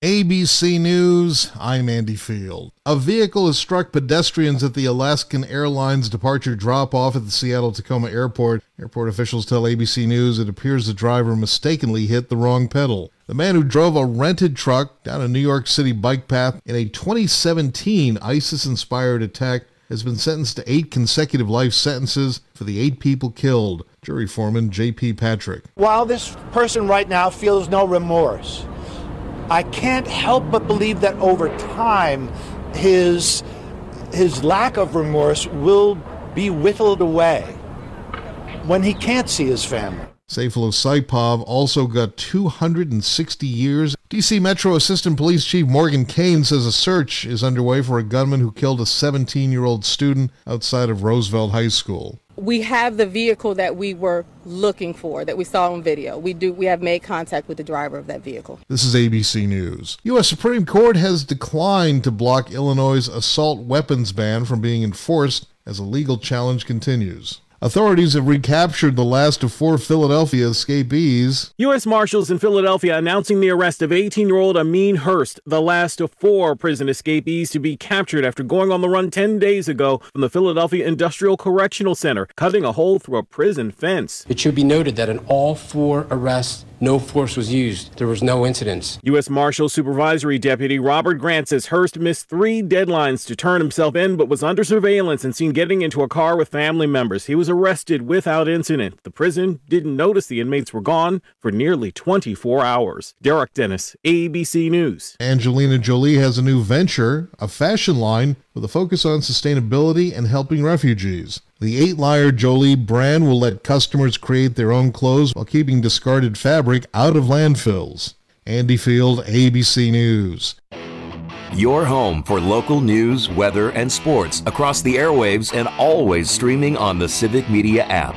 ABC News, I'm Andy Field. A vehicle has struck pedestrians at the Alaskan Airlines departure drop-off at the Seattle-Tacoma Airport. Airport officials tell ABC News it appears the driver mistakenly hit the wrong pedal. The man who drove a rented truck down a New York City bike path in a 2017 ISIS-inspired attack has been sentenced to 8 consecutive life sentences for the 8 people killed. Jury foreman J.P. Patrick. While this person right now feels no remorse, I can't help but believe that over time, his lack of remorse will be whittled away when he can't see his family. Sayfullo Saipov also got 260 years. D.C. Metro Assistant Police Chief Morgan Kane says a search is underway for a gunman who killed a 17-year-old student outside of Roosevelt High School. We have the vehicle that we were looking for, that we saw on video. We have made contact with the driver of that vehicle. This is ABC News. U.S. Supreme Court has declined to block Illinois' assault weapons ban from being enforced as a legal challenge continues. Authorities have recaptured the last of 4 Philadelphia escapees. U.S. Marshals in Philadelphia announcing the arrest of 18-year-old Amin Hurst, the last of 4 prison escapees to be captured after going on the run 10 days ago from the Philadelphia Industrial Correctional Center, cutting a hole through a prison fence. It should be noted that in all 4 arrests, no force was used. There was no incidents. U.S. Marshal Supervisory Deputy Robert Grant says Hurst missed 3 deadlines to turn himself in, but was under surveillance and seen getting into a car with family members. He was arrested without incident. The prison didn't notice the inmates were gone for nearly 24 hours. Derek Dennis, ABC News. Angelina Jolie has a new venture, a fashion line with a focus on sustainability and helping refugees. The 8 Layer Jolie brand will let customers create their own clothes while keeping discarded fabric out of landfills. Andy Field, ABC News. Your home for local news, weather, and sports across the airwaves and always streaming on the Civic Media app.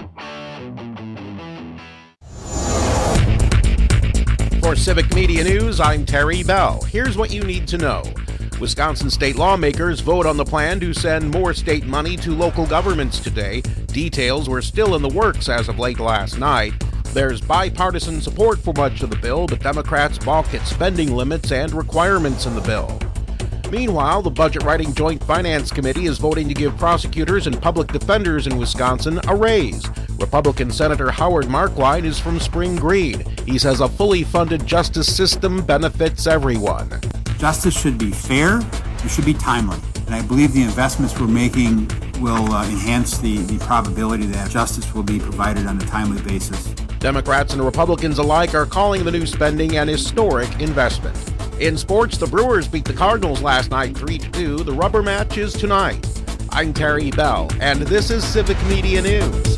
For Civic Media News, I'm Terry Bell. Here's what you need to know. Wisconsin state lawmakers vote on the plan to send more state money to local governments today. Details were still in the works as of late last night. There's bipartisan support for much of the bill, but Democrats balk at spending limits and requirements in the bill. Meanwhile, the Budget Writing Joint Finance Committee is voting to give prosecutors and public defenders in Wisconsin a raise. Republican Senator Howard Markline is from Spring Green. He says a fully funded justice system benefits everyone. Justice should be fair, it should be timely, and I believe the investments we're making will enhance the probability that justice will be provided on a timely basis. Democrats and Republicans alike are calling the new spending an historic investment. In sports, the Brewers beat the Cardinals last night 3-2. The rubber match is tonight. I'm Terry Bell, and this is Civic Media News.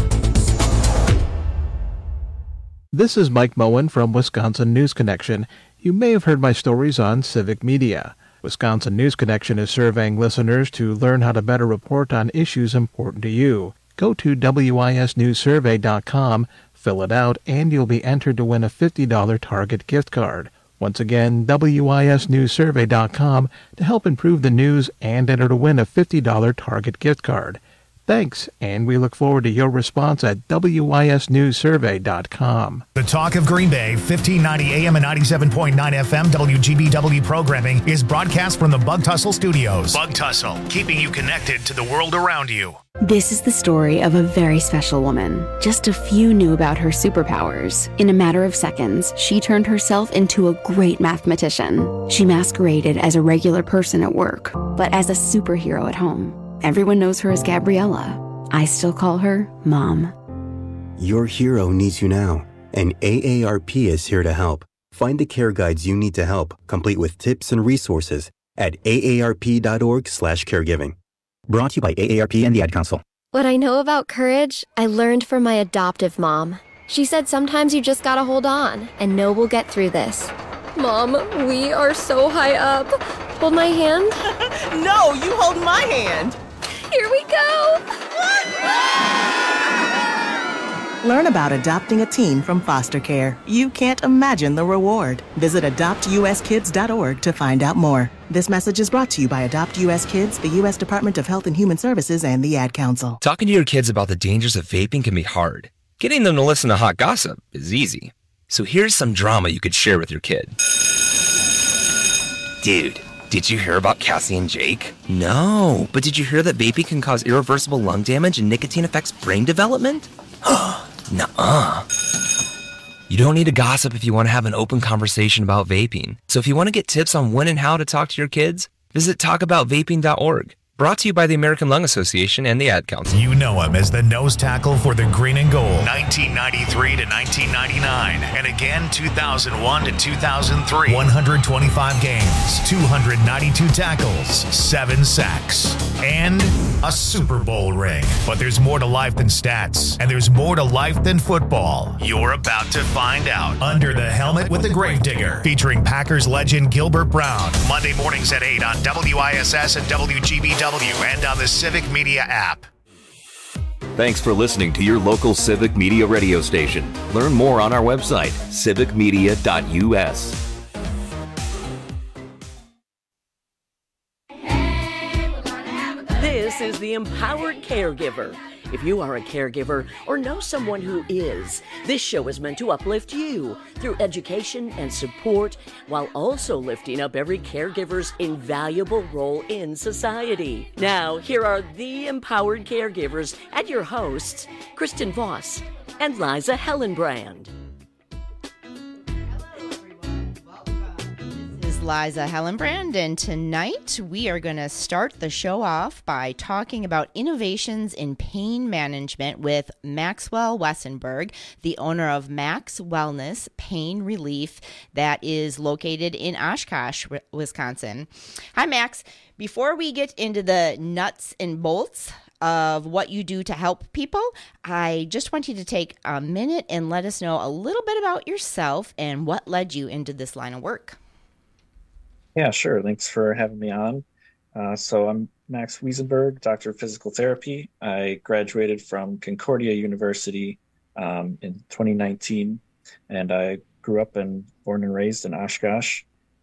This is Mike Moen from Wisconsin News Connection. You may have heard my stories on Civic Media. Wisconsin News Connection is surveying listeners to learn how to better report on issues important to you. Go to wisnewssurvey.com, fill it out, and you'll be entered to win a $50 Target gift card. Once again, wisnewssurvey.com to help improve the news and enter to win a $50 Target gift card. Thanks, and we look forward to your response at wisnewssurvey.com. The Talk of Green Bay, 1590 AM and 97.9 FM WGBW programming is broadcast from the Bug Tussle Studios. Bug Tussle, keeping you connected to the world around you. This is the story of a very special woman. Just a few knew about her superpowers. In a matter of seconds, she turned herself into a great mathematician. She masqueraded as a regular person at work, but as a superhero at home. Everyone knows her as Gabriella. I still call her Mom. Your hero needs you now, and AARP is here to help. Find the care guides you need to help, complete with tips and resources at aarp.org/caregiving. Brought to you by AARP and the Ad Council. What I know about courage, I learned from my adoptive mom. She said sometimes you just gotta hold on and know we'll get through this. Mom, we are so high up. Hold my hand. No, you hold my hand. Here we go! Learn about adopting a teen from foster care. You can't imagine the reward. Visit adoptuskids.org to find out more. This message is brought to you by Adopt U.S. Kids, the U.S. Department of Health and Human Services, and the Ad Council. Talking to your kids about the dangers of vaping can be hard. Getting them to listen to hot gossip is easy. So here's some drama you could share with your kid. Dude, did you hear about Cassie and Jake? No, but did you hear that vaping can cause irreversible lung damage and nicotine affects brain development? Nuh-uh. You don't need to gossip if you want to have an open conversation about vaping. So if you want to get tips on when and how to talk to your kids, visit talkaboutvaping.org. Brought to you by the American Lung Association and the Ad Council. You know him as the nose tackle for the Green and Gold, 1993 to 1999, and again 2001 to 2003. 125 games, 292 tackles, 7 sacks, and a Super Bowl ring. But there's more to life than stats, and there's more to life than football. You're about to find out. Under the Helmet with the Gravedigger, featuring Packers legend Gilbert Brown. Monday mornings at 8 on WISS and WGBW. And on the Civic Media app. Thanks for listening to your local Civic Media radio station. Learn more on our website, civicmedia.us. This is the Empowered Caregiver. If you are a caregiver or know someone who is, this show is meant to uplift you through education and support while also lifting up every caregiver's invaluable role in society. Now, here are the Empowered Caregivers and your hosts, Kristen Voss and Liza Hellenbrand. Liza Hellenbrand, and tonight we are going to start the show off by talking about innovations in pain management with Maxwell Wessenberg, the owner of Max Wellness Pain Relief that is located in Oshkosh, Wisconsin. Hi, Max. Before we get into the nuts and bolts of what you do to help people, I just want you to take a minute and let us know a little bit about yourself and what led you into this line of work. Yeah, sure. Thanks for having me on. So I'm Max Wiesenberg, Doctor of Physical Therapy. I graduated from Concordia University in 2019, and I grew up and born and raised in Oshkosh.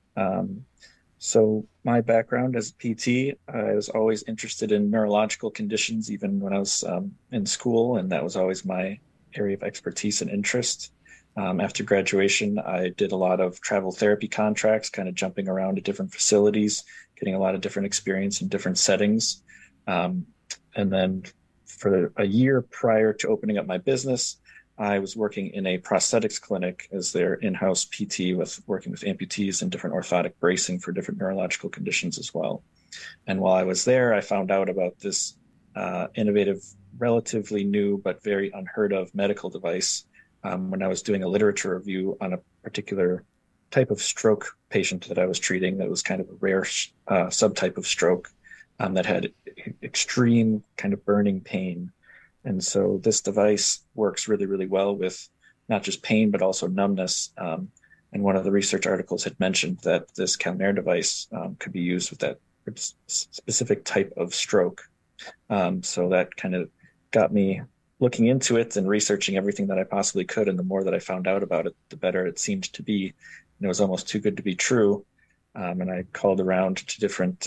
So my background as a PT, I was always interested in neurological conditions, even when I was in school, and that was always my area of expertise and interest. After graduation, I did a lot of travel therapy contracts, kind of jumping around to different facilities, getting a lot of different experience in different settings. And then for a year prior to opening up my business, I was working in a prosthetics clinic as their in-house PT, working with amputees and different orthotic bracing for different neurological conditions as well. And while I was there, I found out about this innovative, relatively new, but very unheard of medical device when I was doing a literature review on a particular type of stroke patient that I was treating that was kind of a rare subtype of stroke that had extreme kind of burning pain. And so this device works really, really well with not just pain, but also numbness. And one of the research articles had mentioned that this Calmair device could be used with that specific type of stroke. So that kind of got me looking into it and researching everything that I possibly could. And the more that I found out about it, the better it seemed to be. And it was almost too good to be true. And I called around to different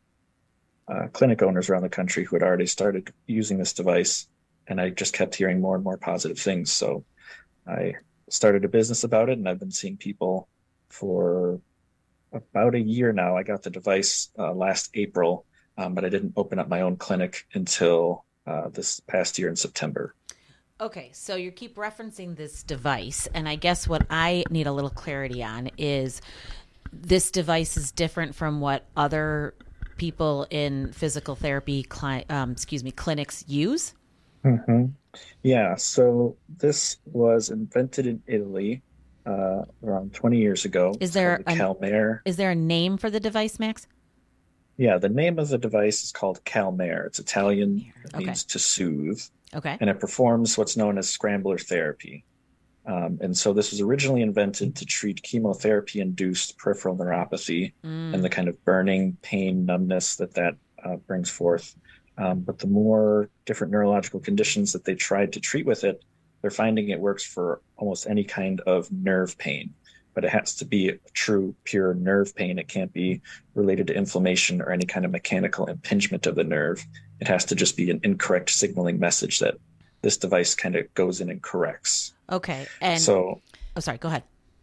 clinic owners around the country who had already started using this device. And I just kept hearing more and more positive things. So I started a business about it, and I've been seeing people for about a year now. I got the device last April, but I didn't open up my own clinic until this past year in September. Okay, so you keep referencing this device, and I guess what I need a little clarity on is this device is different from what other people in physical therapy clinics use? Mm-hmm. Yeah, so this was invented in Italy around 20 years ago. Is there Calmair? Is there a name for the device, Max? Yeah, the name of the device is called Calmair. It's Italian. It means to soothe. Okay. And it performs what's known as scrambler therapy. And so this was originally invented to treat chemotherapy-induced peripheral neuropathy and the kind of burning, pain, numbness that brings forth. But the more different neurological conditions that they tried to treat with it, they're finding it works for almost any kind of nerve pain. But it has to be a true, pure nerve pain. It can't be related to inflammation or any kind of mechanical impingement of the nerve. It has to just be an incorrect signaling message that this device kind of goes in and corrects. Okay. And so, sorry, go ahead.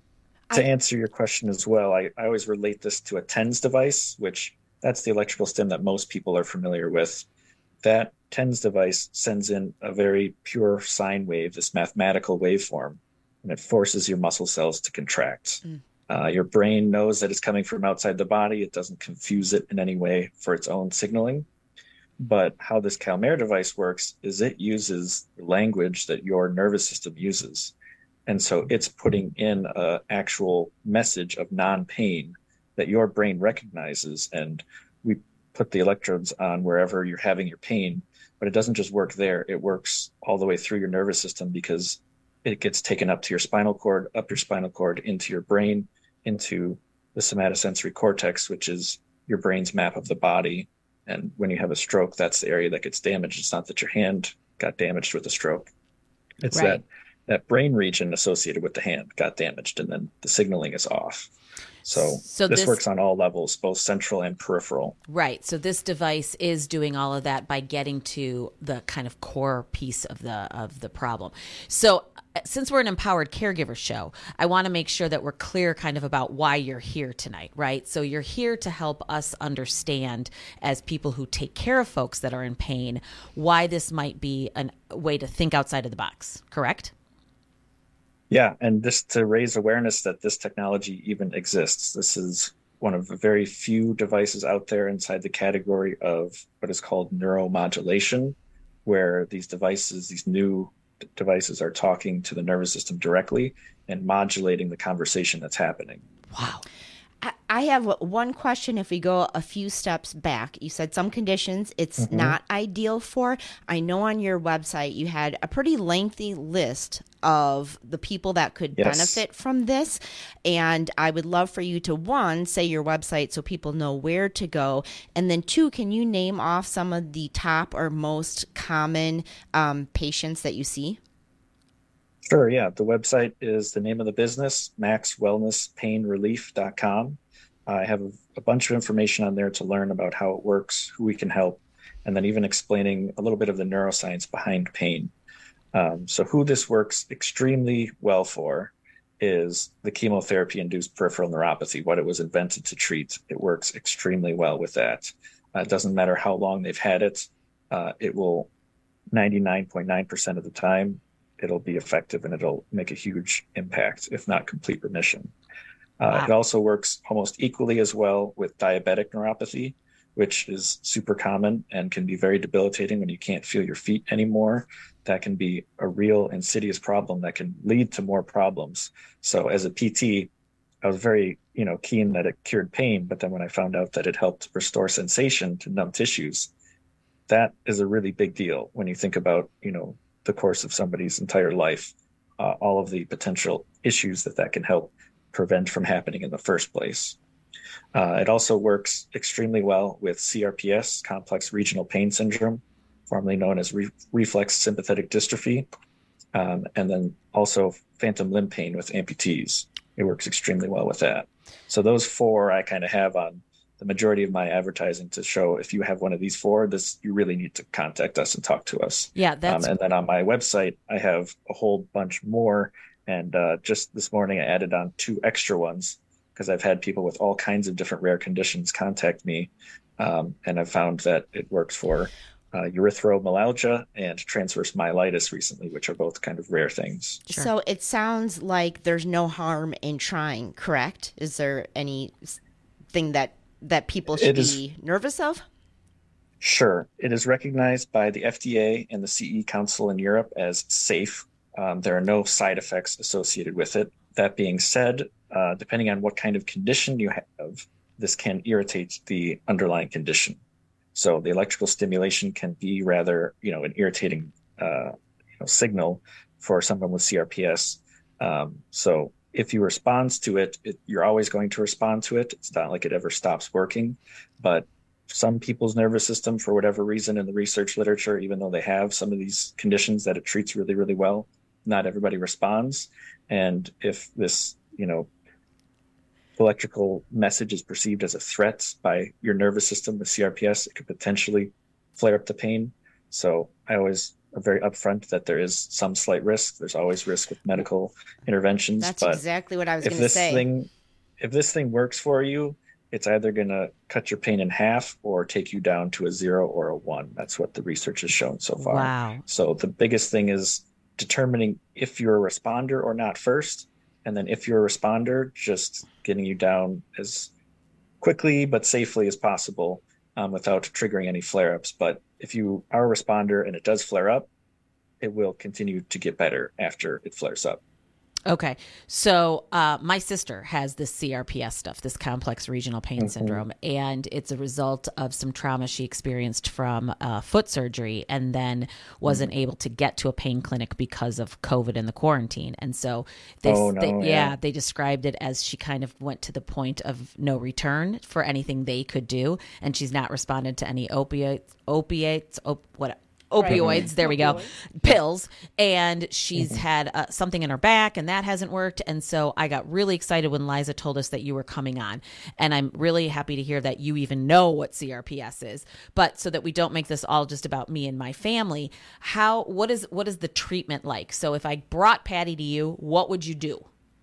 To answer your question as well, I always relate this to a TENS device, which that's the electrical stim that most people are familiar with. That TENS device sends in a very pure sine wave, this mathematical waveform, and it forces your muscle cells to contract. Your brain knows that it's coming from outside the body. It doesn't confuse it in any way for its own signaling. But how this Calmare device works is it uses language that your nervous system uses. And so it's putting in an actual message of non-pain that your brain recognizes. And we put the electrodes on wherever you're having your pain, but it doesn't just work there. It works all the way through your nervous system because it gets taken up to your spinal cord, up your spinal cord, into your brain, into the somatosensory cortex, which is your brain's map of the body. And when you have a stroke, that's the area that gets damaged. It's not that your hand got damaged with the stroke. It's Right. that brain region associated with the hand got damaged, and then the signaling is off. So this works on all levels, both central and peripheral. Right. So this device is doing all of that by getting to the kind of core piece of the problem. So since we're an empowered caregiver show, I want to make sure that we're clear kind of about why you're here tonight, right? So you're here to help us understand, as people who take care of folks that are in pain, why this might be a way to think outside of the box, correct? Yeah, and just to raise awareness that this technology even exists. This is one of the very few devices out there inside the category of what is called neuromodulation, where these devices, these new devices, are talking to the nervous system directly and modulating the conversation that's happening. Wow. I have one question. If we go a few steps back, you said some conditions it's not ideal for. I know on your website you had a pretty lengthy list of the people that could benefit from this. And I would love for you to, one, say your website so people know where to go. And then two, can you name off some of the top or most common patients that you see? Sure, yeah. The website is the name of the business, maxwellnesspainrelief.com. I have a bunch of information on there to learn about how it works, who we can help, and then even explaining a little bit of the neuroscience behind pain. So who this works extremely well for is the chemotherapy-induced peripheral neuropathy, what it was invented to treat. It works extremely well with that. It doesn't matter how long they've had it. It will 99.9% of the time, it'll be effective and it'll make a huge impact, if not complete remission. It also works almost equally as well with diabetic neuropathy, which is super common and can be very debilitating when you can't feel your feet anymore. That can be a real insidious problem that can lead to more problems. So as a PT, I was very, keen that it cured pain, but then when I found out that it helped restore sensation to numb tissues, that is a really big deal when you think about, the course of somebody's entire life, all of the potential issues that can help prevent from happening in the first place. It also works extremely well with CRPS, complex regional pain syndrome, formerly known as reflex sympathetic dystrophy, and then also phantom limb pain with amputees. It works extremely well with that. So those four I kind of have on the majority of my advertising to show if you have one of these four, you really need to contact us and talk to us. Yeah, that's... and then on my website, I have a whole bunch more. And just this morning, I added on 2 extra ones because I've had people with all kinds of different rare conditions contact me. And I've found that it works for erythromelalgia and transverse myelitis recently, which are both kind of rare things. Sure. So it sounds like there's no harm in trying, correct? Is there anything that people should be nervous of? Sure. It is recognized by the FDA and the CE Council in Europe as safe. There are no side effects associated with it. That being said, depending on what kind of condition you have, this can irritate the underlying condition. So the electrical stimulation can be rather, an irritating signal for someone with CRPS. So if you respond to it, you're always going to respond to it. It's not like it ever stops working. But some people's nervous system, for whatever reason in the research literature, even though they have some of these conditions that it treats really, really well, not everybody responds. And if this, electrical message is perceived as a threat by your nervous system with CRPS, it could potentially flare up the pain. So I always very upfront that there is some slight risk. There's always risk with medical interventions. That's but exactly what I was going to say. If this thing works for you, it's either going to cut your pain in half or take you down to a 0 or a 1. That's what the research has shown so far. Wow. So the biggest thing is determining if you're a responder or not first. And then if you're a responder, just getting you down as quickly but safely as possible without triggering any flare-ups. But if you are a responder and it does flare up, it will continue to get better after it flares up. Okay. So my sister has this CRPS stuff, this complex regional pain syndrome, and it's a result of some trauma she experienced from foot surgery and then wasn't able to get to a pain clinic because of COVID and the quarantine. And so they described it as she kind of went to the point of no return for anything they could do. And she's not responded to any opioids, there we go, pills, and she's had something in her back, and that hasn't worked. And so I got really excited when Liza told us that you were coming on, and I'm really happy to hear that you even know what CRPS is. But so that we don't make this all just about me and my family, what is the treatment like? So if I brought Patty to you, what would you do?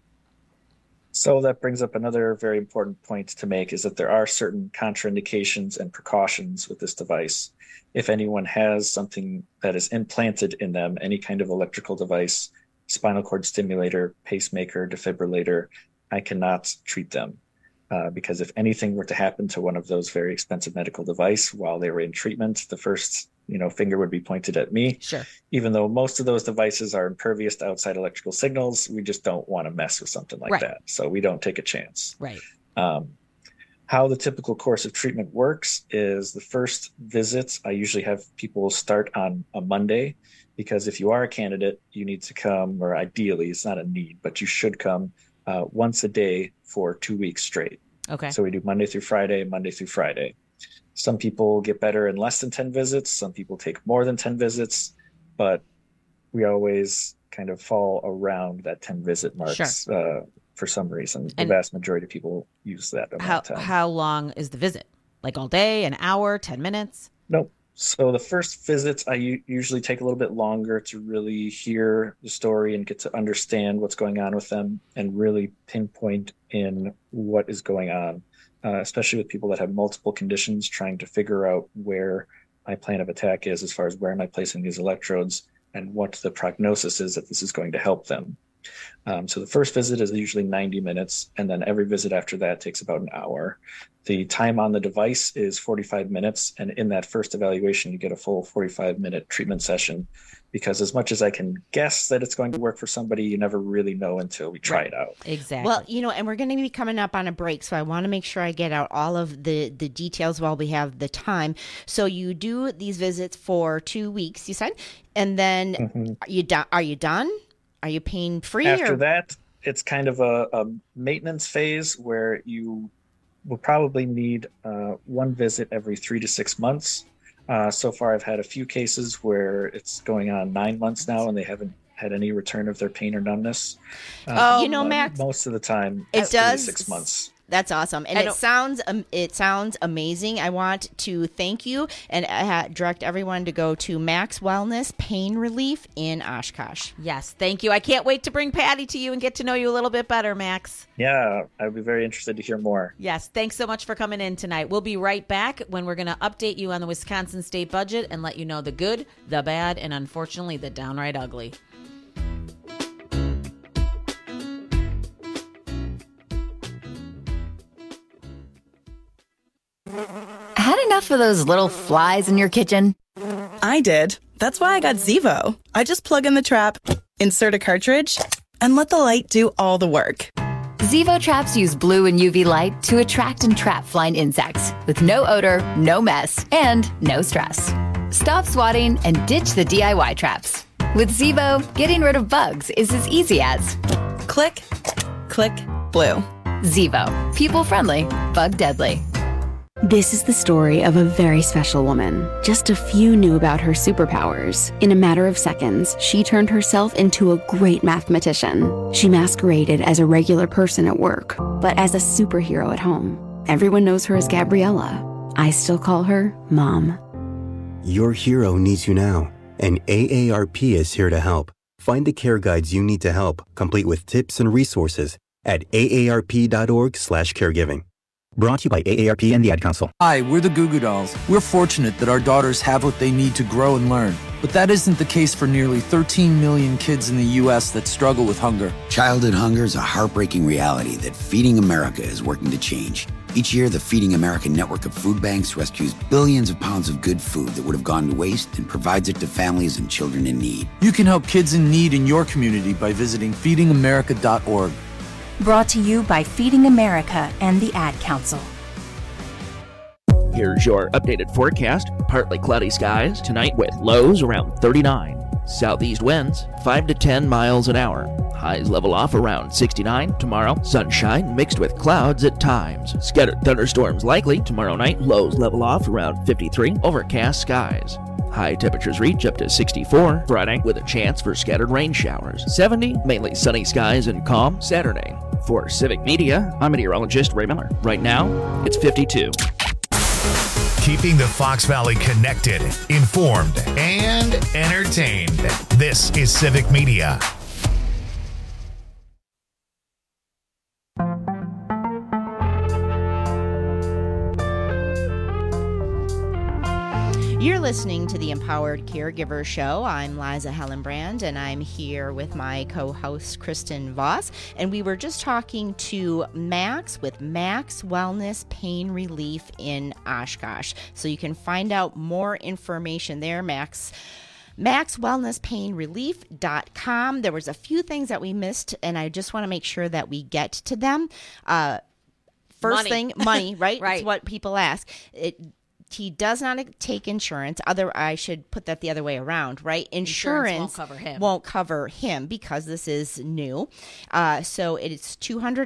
So that brings up another very important point to make, is that there are certain contraindications and precautions with this device. If anyone has something that is implanted in them, any kind of electrical device, spinal cord stimulator, pacemaker, defibrillator, I cannot treat them. Because if anything were to happen to one of those very expensive medical devices while they were in treatment, the first finger would be pointed at me. Sure. Even though most of those devices are impervious to outside electrical signals, we just don't want to mess with something like that. So we don't take a chance. Right. How the typical course of treatment works is the first visits, I usually have people start on a Monday, because if you are a candidate, you need to come, or ideally, it's not a need, but you should come once a day for 2 weeks straight. Okay. So we do Monday through Friday. Some people get better in less than 10 visits. Some people take more than 10 visits, but we always kind of fall around that 10 visit marks. Sure. For some reason, the vast majority of people use that amount of time. How long is the visit? Like all day, an hour, 10 minutes? Nope. So the first visits, I usually take a little bit longer to really hear the story and get to understand what's going on with them and really pinpoint in what is going on, especially with people that have multiple conditions, trying to figure out where my plan of attack is as far as where am I placing these electrodes and what the prognosis is that this is going to help them. So the first visit is usually 90 minutes, and then every visit after that takes about an hour. The time on the device is 45 minutes, and in that first evaluation, you get a full 45-minute treatment session, because as much as I can guess that it's going to work for somebody, you never really know until we try it out. Exactly. Well, and we're going to be coming up on a break, so I want to make sure I get out all of the details while we have the time. So you do these visits for 2 weeks, you said, and then are you done? Are you pain free? After that, it's kind of a maintenance phase where you will probably need one visit every 3 to 6 months. So far, I've had a few cases where it's going on 9 months now, and they haven't had any return of their pain or numbness. Max, most of the time, it does 3 to 6 months. That's awesome, and it sounds amazing. I want to thank you and direct everyone to go to Max Wellness Pain Relief in Oshkosh. Yes, thank you. I can't wait to bring Patty to you and get to know you a little bit better, Max. Yeah, I'd be very interested to hear more. Yes, thanks so much for coming in tonight. We'll be right back when we're going to update you on the Wisconsin state budget and let you know the good, the bad, and unfortunately the downright ugly. Had enough of those little flies in your kitchen? I did. That's why I got Zevo. I just plug in the trap, insert a cartridge, and let the light do all the work. Zevo traps use blue and UV light to attract and trap flying insects with no odor, no mess, and no stress. Stop swatting and ditch the DIY traps. With Zevo, getting rid of bugs is as easy as click, click, blue. Zevo. People friendly, bug deadly. This is the story of a very special woman. Just a few knew about her superpowers. In a matter of seconds, she turned herself into a great mathematician. She masqueraded as a regular person at work, but as a superhero at home. Everyone knows her as Gabriella. I still call her Mom. Your hero needs you now, and AARP is here to help. Find the care guides you need to help, complete with tips and resources at aarp.org/caregiving. Brought to you by AARP and the Ad Council. Hi, we're the Goo Goo Dolls. We're fortunate that our daughters have what they need to grow and learn. But that isn't the case for nearly 13 million kids in the U.S. that struggle with hunger. Childhood hunger is a heartbreaking reality that Feeding America is working to change. Each year, the Feeding America network of food banks rescues billions of pounds of good food that would have gone to waste and provides it to families and children in need. You can help kids in need in your community by visiting feedingamerica.org. Brought to you by Feeding America and the Ad Council. Here's your updated forecast. Partly cloudy skies tonight with lows around 39. Southeast winds 5 to 10 miles an hour. Highs level off around 69 tomorrow. Sunshine mixed with clouds at times. Scattered thunderstorms likely tomorrow night. Lows level off around 53. Overcast skies. High temperatures reach up to 64 Friday with a chance for scattered rain showers. 70, mainly sunny skies and calm Saturday. For Civic Media, I'm meteorologist Ray Miller. Right now, it's 52. Keeping the Fox Valley connected, informed, and entertained. This is Civic Media. You're listening to the Empowered Caregiver Show. I'm Liza Hellenbrand, and I'm here with my co-host, Kristen Voss. And we were just talking to Max with Max Wellness Pain Relief in Oshkosh. So you can find out more information there, MaxWellnessPainRelief.com. There was a few things that we missed, and I just want to make sure that we get to them. First thing, money, right? Right. It's what people ask. He does not take insurance. I should put that the other way around, right? Insurance won't cover him because this is new. So it's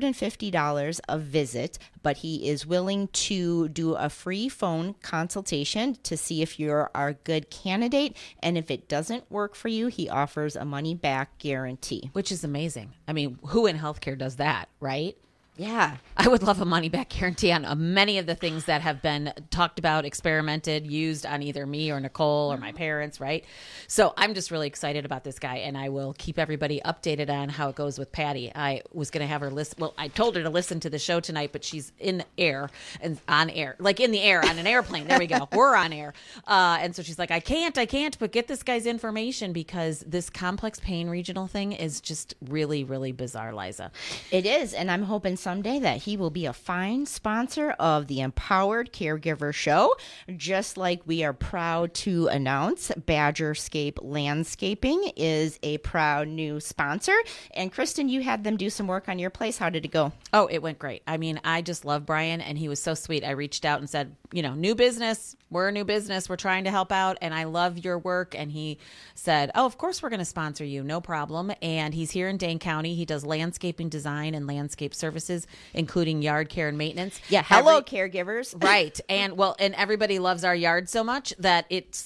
$250 a visit, but he is willing to do a free phone consultation to see if you're a good candidate. And if it doesn't work for you, he offers a money-back guarantee. Which is amazing. I mean, who in healthcare does that, right? Yeah. I would love a money-back guarantee on many of the things that have been talked about, experimented, used on either me or Nicole or my parents, right? So I'm just really excited about this guy, and I will keep everybody updated on how it goes with Patty. I was going to have her listen. Well, I told her to listen to the show tonight, but she's in air and on air, like in the air on an airplane. There we go. We're on air. And so she's like, I can't, but get this guy's information because this complex pain regional thing is just really, really bizarre, Liza. It is, and I'm hoping someday that he will be a fine sponsor of the Empowered Caregiver Show, just like we are proud to announce Badgerscape Landscaping is a proud new sponsor. And Kristen, you had them do some work on your place. How did it go? Oh, it went great. I mean, I just love Brian, and he was so sweet. I reached out and said, new business. We're a new business. We're trying to help out, and I love your work. And he said, oh, of course we're going to sponsor you. No problem. And he's here in Dane County. He does landscaping design and landscape services, including yard care and maintenance. Yeah, hello, caregivers. Right. And everybody loves our yard so much that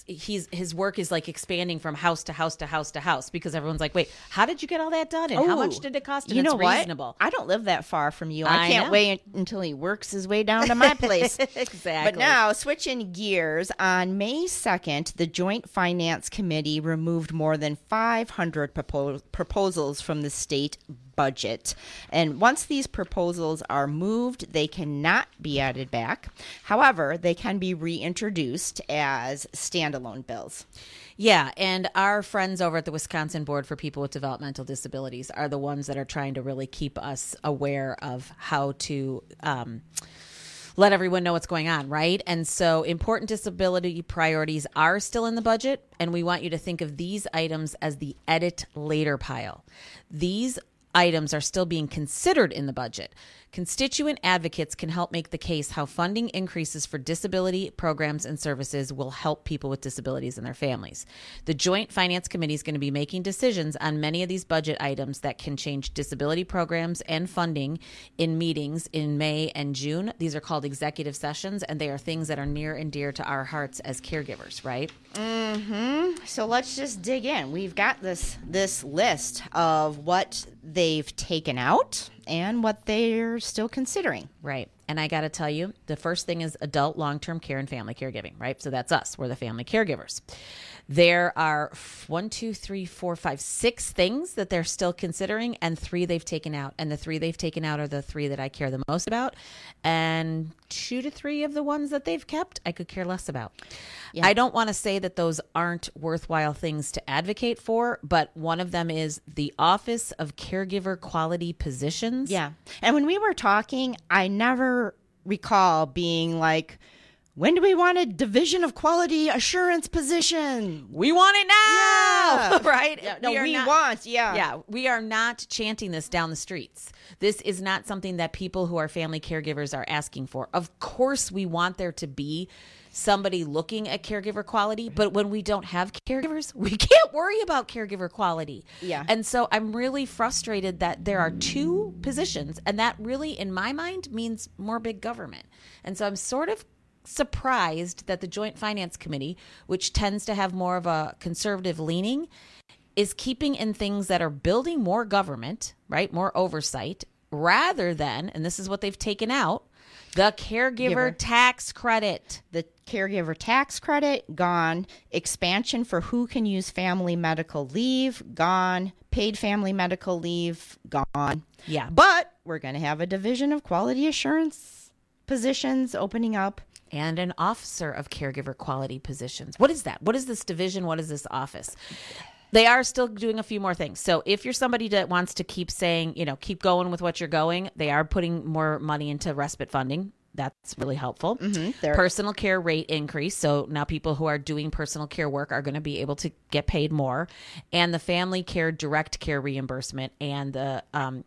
his work is like expanding from house to house to house to house because everyone's like, wait, how did you get all that done? And how much did it cost? And you know it's reasonable. What? I don't live that far from you. I can't wait until he works his way down to my place. Exactly. But now, switching gears, on May 2nd, the Joint Finance Committee removed more than 500 proposals from the state budget. And once these proposals are moved, they cannot be added back. However, they can be reintroduced as standalone bills. Yeah, and our friends over at the Wisconsin Board for People with Developmental Disabilities are the ones that are trying to really keep us aware of how to let everyone know what's going on, right? And so important disability priorities are still in the budget, and we want you to think of these items as the edit later pile. These items are still being considered in the budget. Constituent advocates can help make the case how funding increases for disability programs and services will help people with disabilities and their families. The Joint Finance Committee is going to be making decisions on many of these budget items that can change disability programs and funding in meetings in May and June. These are called executive sessions, and they are things that are near and dear to our hearts as caregivers, right? Mm-hmm. So let's just dig in. We've got this list of what they've taken out and what they're still considering. Right. And I got to tell you, the first thing is adult long-term care and family caregiving, right? So that's us. We're the family caregivers. There are 6 things that they're still considering, and 3 they've taken out. And the 3 they've taken out are the 3 that I care the most about. And 2 to 3 of the ones that they've kept, I could care less about. Yeah. I don't want to say that those aren't worthwhile things to advocate for, but one of them is the Office of Caregiver Quality Positions. Yeah. And when we were talking, I never recall being like, when do we want a Division of Quality Assurance position? We want it now, yeah. right? Yeah, we are not chanting this down the streets. This is not something that people who are family caregivers are asking for. Of course, we want there to be somebody looking at caregiver quality, but when we don't have caregivers, we can't worry about caregiver quality. Yeah. And so I'm really frustrated that there are 2 positions, and that really, in my mind, means more big government. And so I'm sort of surprised that the Joint Finance Committee, which tends to have more of a conservative leaning, is keeping in things that are building more government, right? More oversight, rather than, and this is what they've taken out, the caregiver tax credit. The caregiver tax credit, gone. Expansion for who can use family medical leave, gone. Paid family medical leave, gone. Yeah. But we're going to have a Division of Quality Assurance positions opening up. And an Officer of Caregiver Quality Positions. What is that? What is this division? What is this office? They are still doing a few more things. So if you're somebody that wants to keep saying, keep going with what you're going, they are putting more money into respite funding. That's really helpful. Mm-hmm. Personal care rate increase. So now people who are doing personal care work are going to be able to get paid more. And the family care direct care reimbursement and the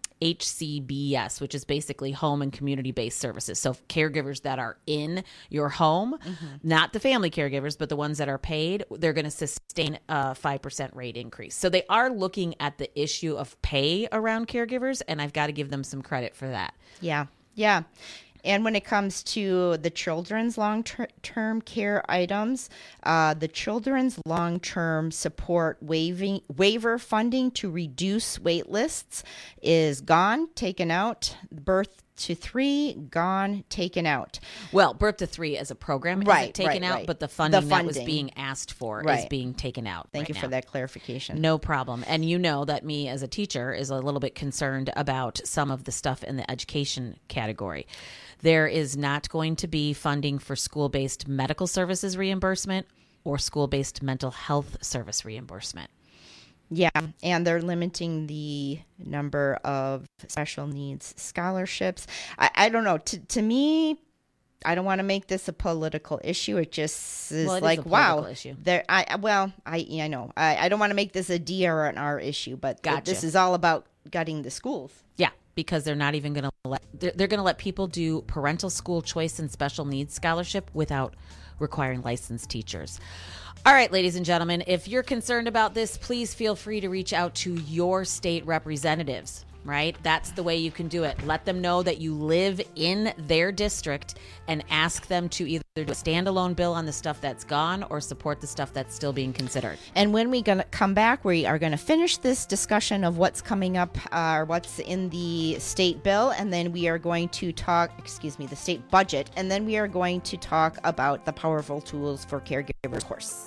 HCBS, which is basically home and community-based services. So caregivers that are in your home, not the family caregivers, but the ones that are paid, they're going to sustain a 5% rate increase. So they are looking at the issue of pay around caregivers, and I've got to give them some credit for that. Yeah. Yeah. And when it comes to the children's long-term care items, the children's long-term support waiver funding to reduce wait lists is gone, taken out. Birth to 3, gone, taken out. Well, birth to 3 as a program isn't taken out, but the funding that was being asked for is being taken out. Thank you for that clarification. No problem. And you know that me as a teacher is a little bit concerned about some of the stuff in the education category. There is not going to be funding for school-based medical services reimbursement or school-based mental health service reimbursement. Yeah, and they're limiting the number of special needs scholarships. I don't know. To me, I don't want to make this a political issue. It just is wow. Issue. I know. I don't want to make this a DRNR issue, but this is all about gutting the schools. Yeah, because they're not even going to they're going to let people do parental school choice and special needs scholarship without requiring licensed teachers. All right, ladies and gentlemen, if you're concerned about this, please feel free to reach out to your state representatives, right? That's the way you can do it. Let them know that you live in their district and ask them to either do a standalone bill on the stuff that's gone or support the stuff that's still being considered. And when we going to come back, we are going to finish this discussion of what's coming up or what's in the state bill, and then we are going to the state budget, and then we are going to talk about the powerful tools for caregivers course.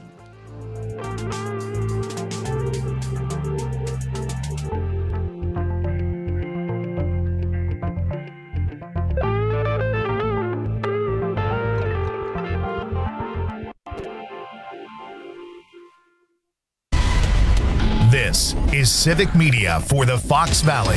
This is Civic Media for the Fox Valley.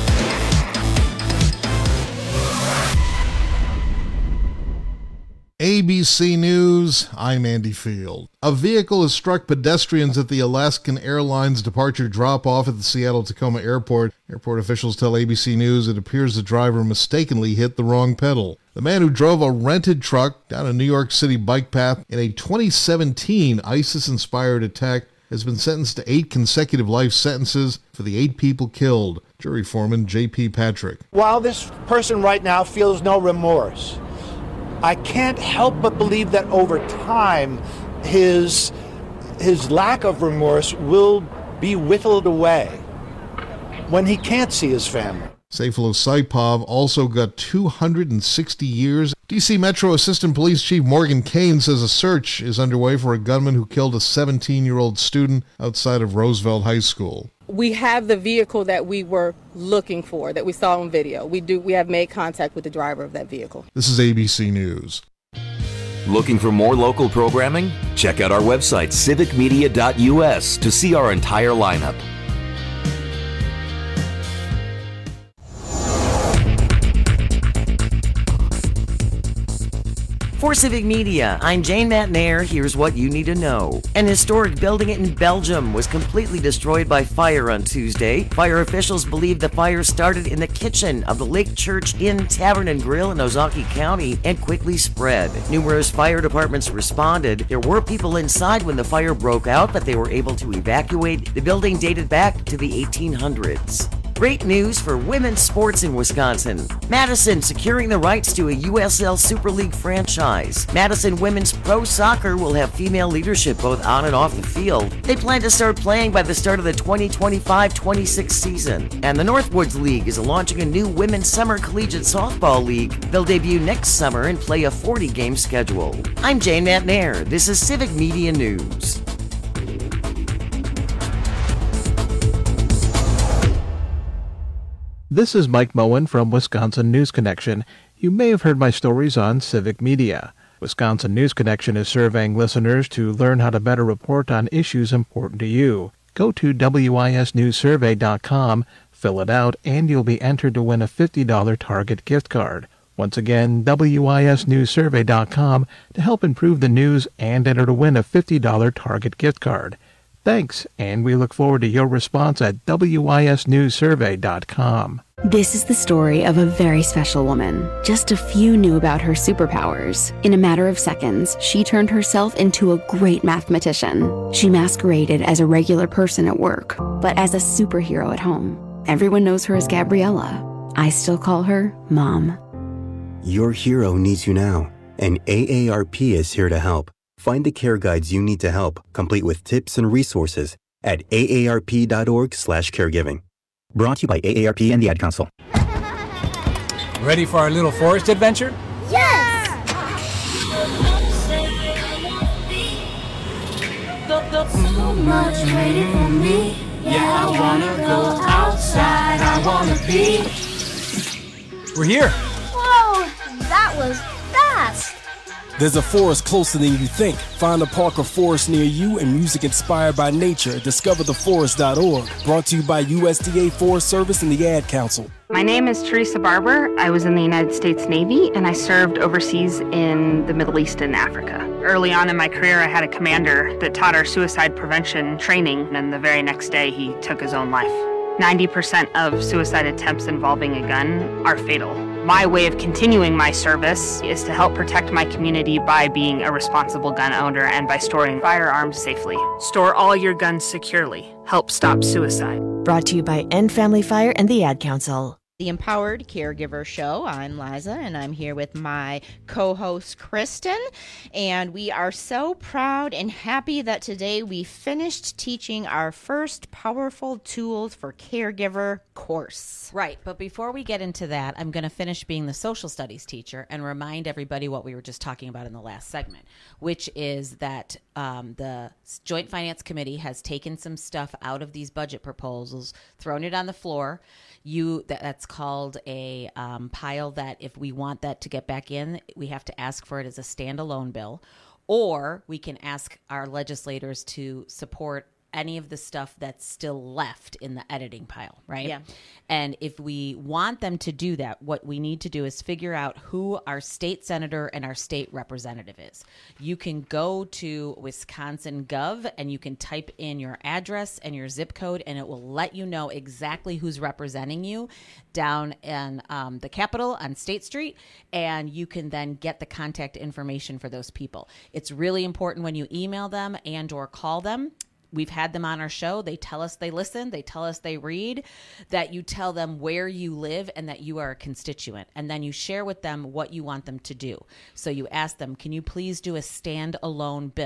ABC News, I'm Andy Field. A vehicle has struck pedestrians at the Alaskan Airlines departure drop-off at the Seattle-Tacoma Airport. Airport officials tell ABC News it appears the driver mistakenly hit the wrong pedal. The man who drove a rented truck down a New York City bike path in a 2017 ISIS-inspired attack has been sentenced to 8 consecutive life sentences for the 8 people killed. Jury foreman J.P. Patrick. While this person right now feels no remorse, I can't help but believe that over time, his lack of remorse will be whittled away when he can't see his family. Sayfullah Saipov also got 260 years. D.C. Metro Assistant Police Chief Morgan Kane says a search is underway for a gunman who killed a 17-year-old student outside of Roosevelt High School. We have the vehicle that we were looking for, that we saw on video. We have made contact with the driver of that vehicle. This is ABC News. Looking for more local programming? Check out our website, civicmedia.us, to see our entire lineup. For Civic Media, I'm Jane Matnair. Here's what you need to know. An historic building in Belgium was completely destroyed by fire on Tuesday. Fire officials believe the fire started in the kitchen of the Lake Church Inn Tavern and Grill in Ozaukee County and quickly spread. Numerous fire departments responded. There were people inside when the fire broke out, but they were able to evacuate. The building dated back to the 1800s. Great news for women's sports in Wisconsin. Madison securing the rights to a USL Super League franchise. Madison Women's Pro Soccer will have female leadership both on and off the field. They plan to start playing by the start of the 2025-26 season. And the Northwoods League is launching a new women's summer collegiate softball league. They'll debut next summer and play a 40-game schedule. I'm Jane Matnair. This is Civic Media News. This is Mike Moen from Wisconsin News Connection. You may have heard my stories on Civic Media. Wisconsin News Connection is surveying listeners to learn how to better report on issues important to you. Go to wisnewssurvey.com, fill it out, and you'll be entered to win a $50 Target gift card. Once again, wisnewssurvey.com to help improve the news and enter to win a $50 Target gift card. Thanks, and we look forward to your response at wisnewssurvey.com. This is the story of a very special woman. Just a few knew about her superpowers. In a matter of seconds, she turned herself into a great mathematician. She masqueraded as a regular person at work, but as a superhero at home. Everyone knows her as Gabriella. I still call her Mom. Your hero needs you now, and AARP is here to help. Find the care guides you need to help, complete with tips and resources at aarp.org/caregiving. Brought to you by AARP and the Ad Council. Ready for our little forest adventure? Yes! So much waiting for me. Yeah, I wanna go outside. I wanna be. We're here. Whoa, that was fast. There's a forest closer than you think. Find a park or forest near you and music inspired by nature at discovertheforest.org. Brought to you by USDA Forest Service and the Ad Council. My name is Teresa Barber. I was in the United States Navy and I served overseas in the Middle East and Africa. Early on in my career, I had a commander that taught our suicide prevention training, and the very next day he took his own life. 90% of suicide attempts involving a gun are fatal. My way of continuing my service is to help protect my community by being a responsible gun owner and by storing firearms safely. Store all your guns securely. Help stop suicide. Brought to you by End Family Fire and the Ad Council. The Empowered Caregiver Show. I'm Liza, and I'm here with my co-host, Kristen. And we are so proud and happy that today we finished teaching our first Powerful Tools for Caregiver course. Right, but before we get into that, I'm going to finish being the social studies teacher and remind everybody what we were just talking about in the last segment, which is that the Joint Finance Committee has taken some stuff out of these budget proposals, thrown it on the floor. That's called a pile that if we want that to get back in, we have to ask for it as a standalone bill, or we can ask our legislators to support any of the stuff that's still left in the editing pile, right? Yeah. And if we want them to do that, what we need to do is figure out who our state senator and our state representative is. You can go to Wisconsin Gov and you can type in your address and your zip code, and it will let you know exactly who's representing you down in the Capitol on State Street, and you can then get the contact information for those people. It's really important when you email them and or call them. We've had them on our show. They tell us they listen. They tell us they read, that you tell them where you live and that you are a constituent. And then you share with them what you want them to do. So you ask them, can you please do a standalone bill?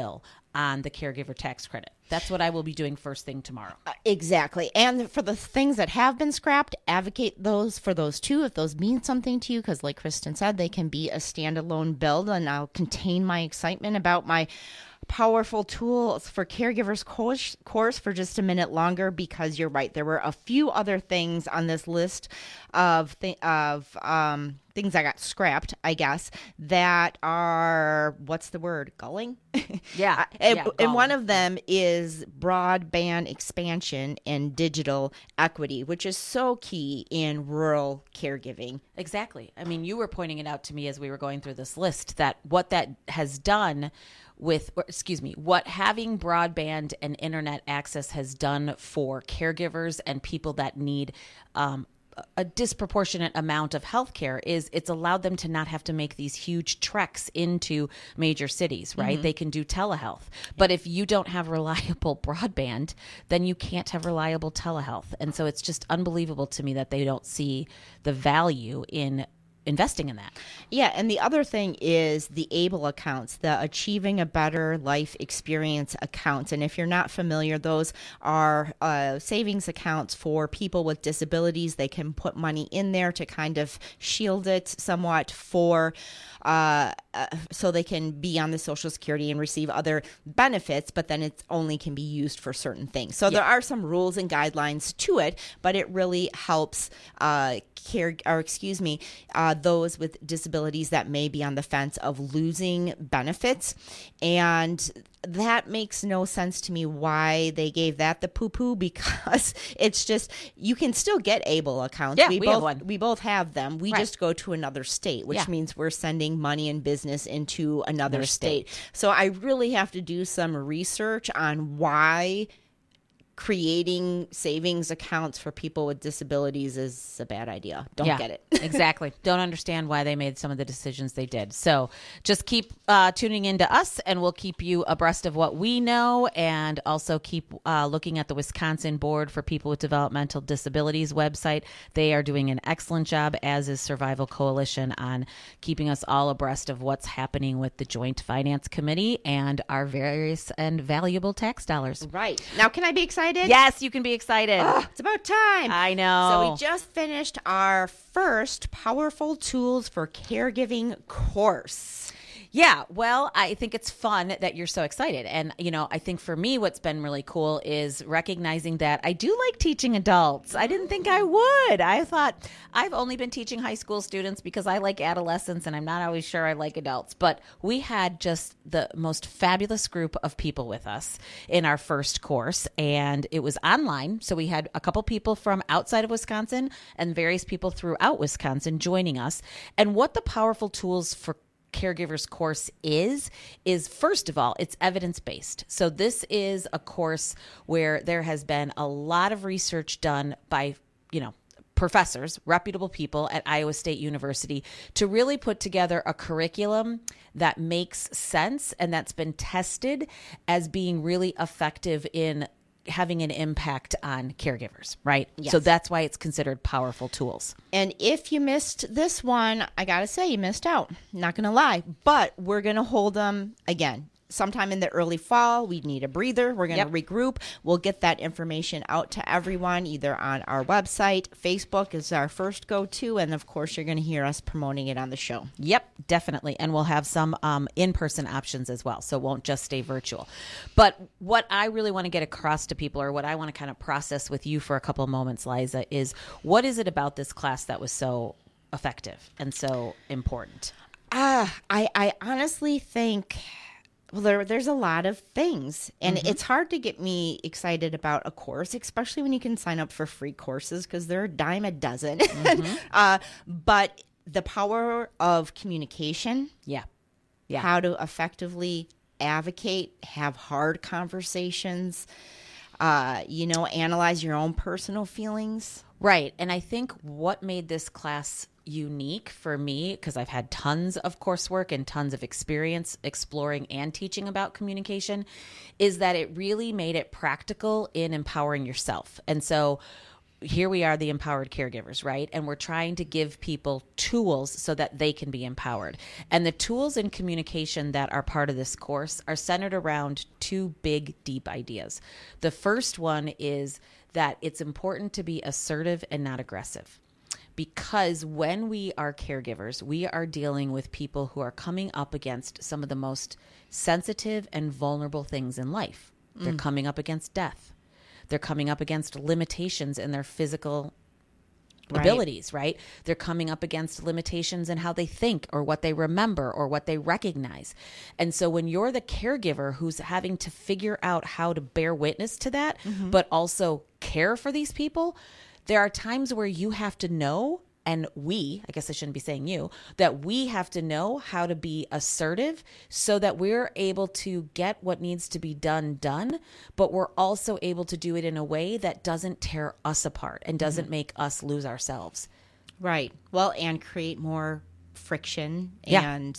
on the caregiver tax credit. That's what I will be doing first thing tomorrow. Exactly. And for the things that have been scrapped, advocate for those too, if those mean something to you, because like Kristen said, they can be a standalone build, and I'll contain my excitement about my powerful tools for caregivers course for just a minute longer, because you're right. There were a few other things on this list of things that got scrapped, I guess, that are, what's the word? Gulling? Yeah. And one of them is broadband expansion and digital equity, which is so key in rural caregiving. Exactly. I mean, you were pointing it out to me as we were going through this list, that what that has done what having broadband and internet access has done for caregivers and people that need a disproportionate amount of healthcare is it's allowed them to not have to make these huge treks into major cities, right? Mm-hmm. They can do telehealth. But if you don't have reliable broadband, then you can't have reliable telehealth. And so it's just unbelievable to me that they don't see the value in investing in that. Yeah, and the other thing is the ABLE accounts, the Achieving a Better Life Experience accounts. And if you're not familiar, those are savings accounts for people with disabilities. They can put money in there to kind of shield it somewhat for so they can be on the Social Security and receive other benefits, but then it only can be used for certain things. So there are some rules and guidelines to it, but it really helps those with disabilities that may be on the fence of losing benefits. And that makes no sense to me why they gave that the poo-poo, because it's just, you can still get ABLE accounts. Yeah, we have one. We both have them. We just go to another state, which means we're sending money and business into another state. So I really have to do some research on why creating savings accounts for people with disabilities is a bad idea. Don't get it. Exactly. Don't understand why they made some of the decisions they did. So just keep tuning in to us, and we'll keep you abreast of what we know, and also keep looking at the Wisconsin Board for People with Developmental Disabilities website. They are doing an excellent job, as is Survival Coalition, on keeping us all abreast of what's happening with the Joint Finance Committee and our various and valuable tax dollars. Right. Now, can I be excited? Yes, you can be excited. It's about time. I know. So we just finished our first Powerful Tools for Caregiving course. Yeah, well, I think it's fun that you're so excited. And, I think for me, what's been really cool is recognizing that I do like teaching adults. I didn't think I would. I thought I've only been teaching high school students because I like adolescents and I'm not always sure I like adults. But we had just the most fabulous group of people with us in our first course, and it was online. So we had a couple people from outside of Wisconsin and various people throughout Wisconsin joining us. And what the Powerful Tools for Caregivers course is first of all, it's evidence-based. So this is a course where there has been a lot of research done by, professors, reputable people at Iowa State University, to really put together a curriculum that makes sense and that's been tested as being really effective in having an impact on caregivers, right? Yes. So that's why it's considered Powerful Tools. And if you missed this one, I got to say, you missed out. Not going to lie. But we're going to hold them again sometime in the early fall. We need a breather. We're going to regroup. We'll get that information out to everyone, either on our website. Facebook is our first go-to. And, of course, you're going to hear us promoting it on the show. Yep, definitely. And we'll have some in-person options as well. So it won't just stay virtual. But what I really want to get across to people, or what I want to kind of process with you for a couple of moments, Liza, is what is it about this class that was so effective and so important? I honestly think... Well, there's a lot of things, and it's hard to get me excited about a course, especially when you can sign up for free courses because they're a dime a dozen. But the power of communication, how to effectively advocate, have hard conversations, analyze your own personal feelings. Right. And I think what made this class unique for me, because I've had tons of coursework and tons of experience exploring and teaching about communication, is that it really made it practical in empowering yourself. And so here we are, the empowered caregivers, right? And we're trying to give people tools so that they can be empowered. And the tools in communication that are part of this course are centered around two big, deep ideas. The first one is that it's important to be assertive and not aggressive. Because when we are caregivers, we are dealing with people who are coming up against some of the most sensitive and vulnerable things in life. They're coming up against death. They're coming up against limitations in their physical abilities, right? They're coming up against limitations in how they think or what they remember or what they recognize. And so when you're the caregiver who's having to figure out how to bear witness to that, but also care for these people, there are times where you have to know, and I guess I shouldn't be saying you, that we have to know how to be assertive so that we're able to get what needs to be done, but we're also able to do it in a way that doesn't tear us apart and doesn't make us lose ourselves. Right. Well, and create more friction and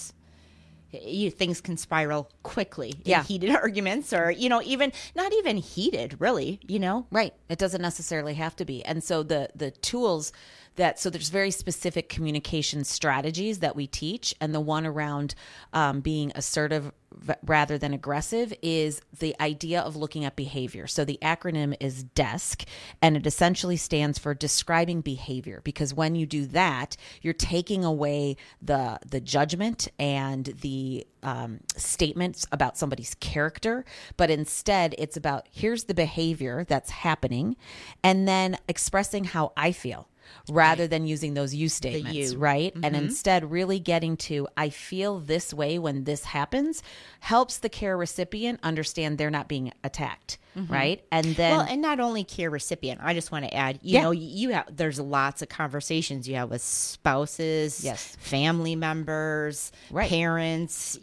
things can spiral quickly in heated arguments or, even not even heated, really, Right. It doesn't necessarily have to be. And so the tools so there's very specific communication strategies that we teach. And the one around being assertive rather than aggressive is the idea of looking at behavior. So the acronym is DESC, and it essentially stands for describing behavior, because when you do that, you're taking away the judgment and the statements about somebody's character, but instead it's about here's the behavior that's happening and then expressing how I feel. Rather than using those you statements, right? And instead really getting to, I feel this way when this happens, helps the care recipient understand they're not being attacked, right? And then... Well, and not only care recipient, I just want to add, there's lots of conversations you have with spouses, family members, parents,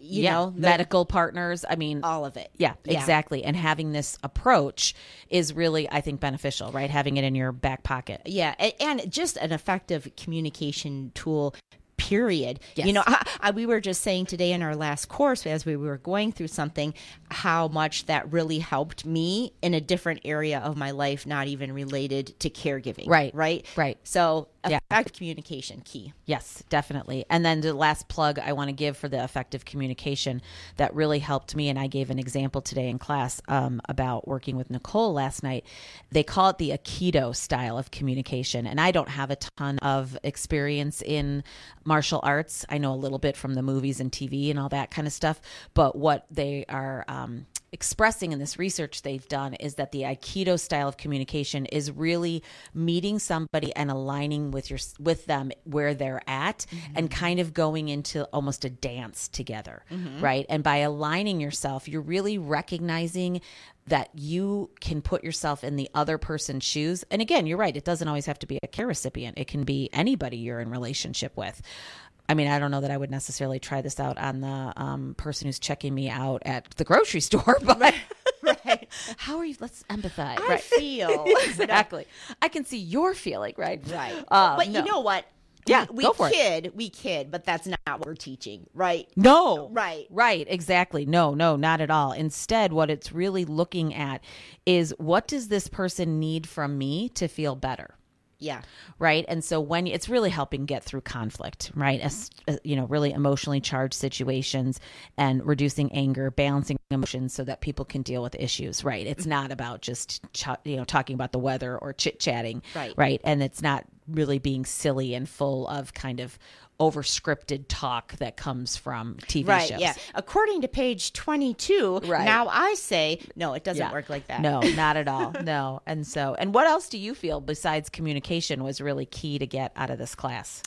medical partners. I mean... all of it. Yeah, exactly. And having this approach is really, I think, beneficial, right? Having it in your back pocket. Yeah, and just an effective communication tool, period. Yes. We were just saying today in our last course, as we were going through something, how much that really helped me in a different area of my life, not even related to caregiving. Right. So effective communication, key. Yes, definitely. And then the last plug I want to give for the effective communication that really helped me, and I gave an example today in class about working with Nicole last night. They call it the Aikido style of communication. And I don't have a ton of experience in martial arts. I know a little bit from the movies and TV and all that kind of stuff. But what they are expressing in this research they've done is that the Aikido style of communication is really meeting somebody and aligning with them where they're at and kind of going into almost a dance together, right? And by aligning yourself, you're really recognizing that you can put yourself in the other person's shoes. And again, you're right. It doesn't always have to be a care recipient. It can be anybody you're in relationship with. I mean, I don't know that I would necessarily try this out on the person who's checking me out at the grocery store, but right. How are you? Let's empathize. I feel. Exactly. I can see your feeling, right? Right. But you know what? Yeah, we go for we kid, but that's not what we're teaching, right? No. Right, exactly. No, not at all. Instead, what it's really looking at is what does this person need from me to feel better? Yeah. Right. And so when it's really helping get through conflict, right? Really emotionally charged situations and reducing anger, balancing emotions so that people can deal with issues, right? It's not about just, talking about the weather or chit chatting, right? And it's not really being silly and full of kind of over-scripted talk that comes from TV shows. Right, yeah. According to page 22, now I say, no, it doesn't work like that. No, not at all. No. And what else do you feel besides communication was really key to get out of this class?